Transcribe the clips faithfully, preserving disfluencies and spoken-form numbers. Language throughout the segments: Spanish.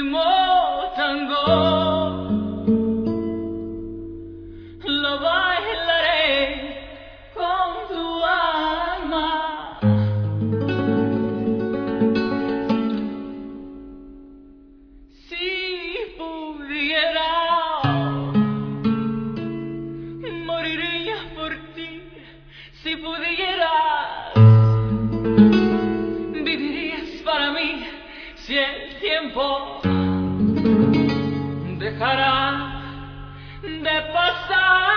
último tango lo bailaré con tu alma. Si pudiera, moriría por ti. Si pudieras, vivirías para mí. Si el tiempo dejará de pasar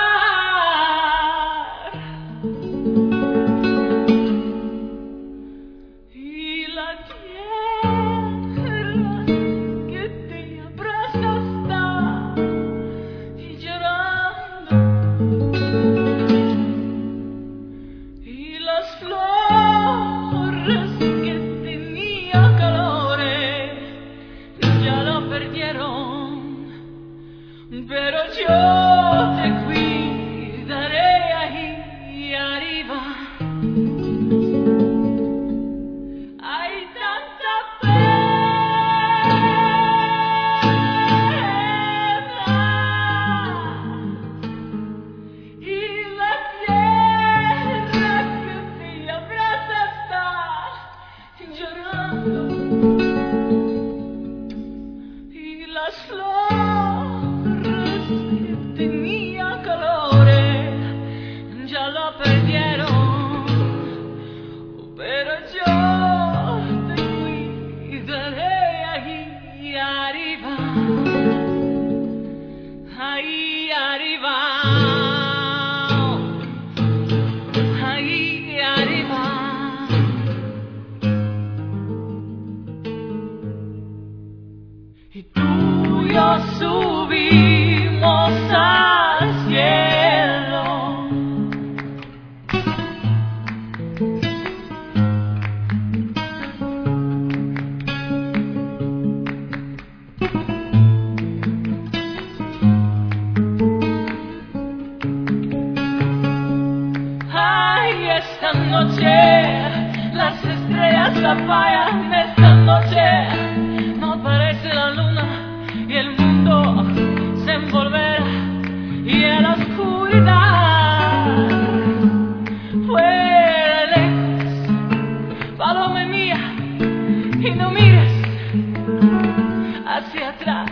y la tierra que te abraza está llorando y las flores que tenía calores ya lo perdieron, pero yo te cuidaré ahí arriba. Hay tanta pena y la tierra que te abraza está llorando y las flores que tenía colores ya lo perdieron, pero yo te cuidaré ahí arriba, ahí arriba, ahí arriba. Y tú y yo subimos al cielo. Ay, esta noche las estrellas apagan. Esta noche no aparece la luna y el mundo se envolverá y en la oscuridad fuera lejos, paloma mía, y no mires hacia atrás.